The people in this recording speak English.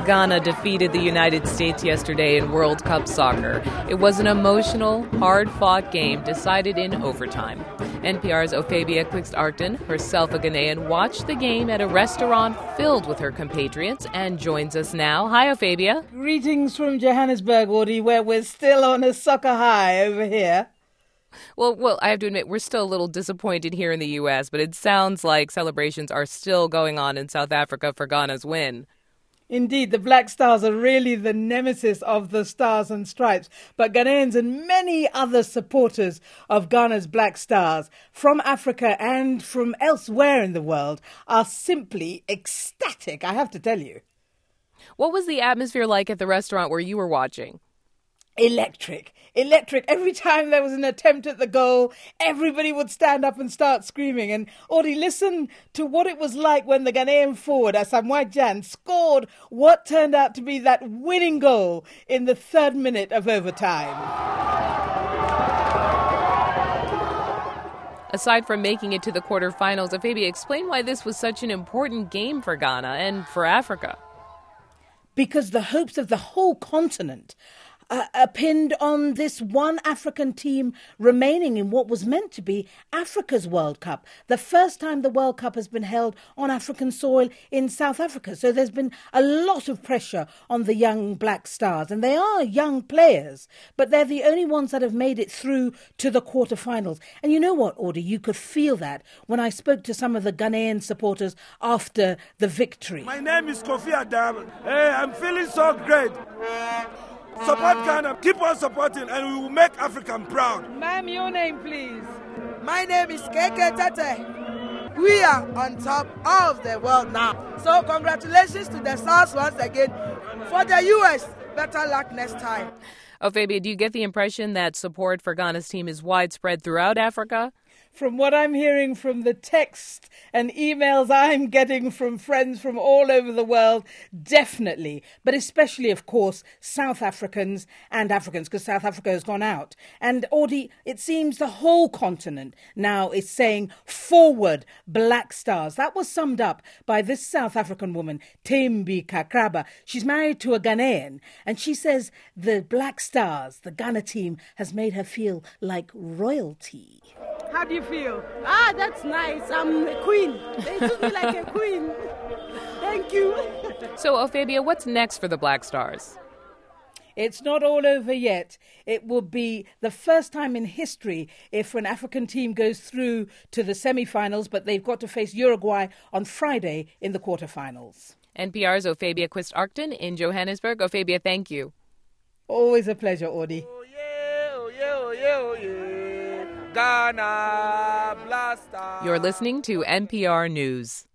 Ghana defeated the United States yesterday in World Cup soccer. It was an emotional, hard-fought game decided in overtime. NPR's Ophabia Quixt-Arcton, herself a Ghanaian, watched the game at a restaurant filled with her compatriots and joins us now. Hi, Ophabia. Greetings from Johannesburg, Audie, where we're still on a soccer high over here. Well, I have to admit, we're still a little disappointed here in the U.S., but it sounds like celebrations are still going on in South Africa for Ghana's win. Indeed, the Black Stars are really the nemesis of the Stars and Stripes, but Ghanaians and many other supporters of Ghana's Black Stars from Africa and from elsewhere in the world are simply ecstatic, I have to tell you. What was the atmosphere like at the restaurant where you were watching? Electric. Every time there was an attempt at the goal, everybody would stand up and start screaming. And Audie, listen to what it was like when the Ghanaian forward, Asamoah Gyan, scored what turned out to be that winning goal in the 3rd minute of overtime. Aside from making it to the quarterfinals, Ophabia, explain why this was such an important game for Ghana and for Africa. Because the hopes of the whole continent are pinned on this one African team remaining in what was meant to be Africa's World Cup. The first time the World Cup has been held on African soil in South Africa. So there's been a lot of pressure on the young Black Stars. And they are young players, but they're the only ones that have made it through to the quarterfinals. And you know what, Audie? You could feel that when I spoke to some of the Ghanaian supporters after the victory. My name is Kofi Adam. Hey, I'm feeling so great. Support Ghana, keep on supporting, and we will make Africa proud. Ma'am, your name, please. My name is Keke Tate. We are on top of the world now. So congratulations to the Stars once again. For the US, better luck next time. Ophabia, do you get the impression that support for Ghana's team is widespread throughout Africa? From what I'm hearing from the text and emails I'm getting from friends from all over the world, definitely. But especially, of course, South Africans and Africans, because South Africa has gone out. And, Audie, it seems the whole continent now is saying, forward, Black Stars. That was summed up by this South African woman, Thembi Kakraba. She's married to a Ghanaian, and she says the Black Stars, the Ghana team, has made her feel like royalty. How do you feel? That's nice. I'm a queen. They treat me like a queen. Thank you. So, Ophabia, what's next for the Black Stars? It's not all over yet. It will be the first time in history if an African team goes through to the semi-finals, but they've got to face Uruguay on Friday in the quarterfinals. NPR's Ophabia Quixt-Arcton in Johannesburg. Ophabia, thank you. Always a pleasure, Audie. Oh yeah, oh yeah, oh yeah, oh yeah. Ghana Blaster. You're listening to NPR News.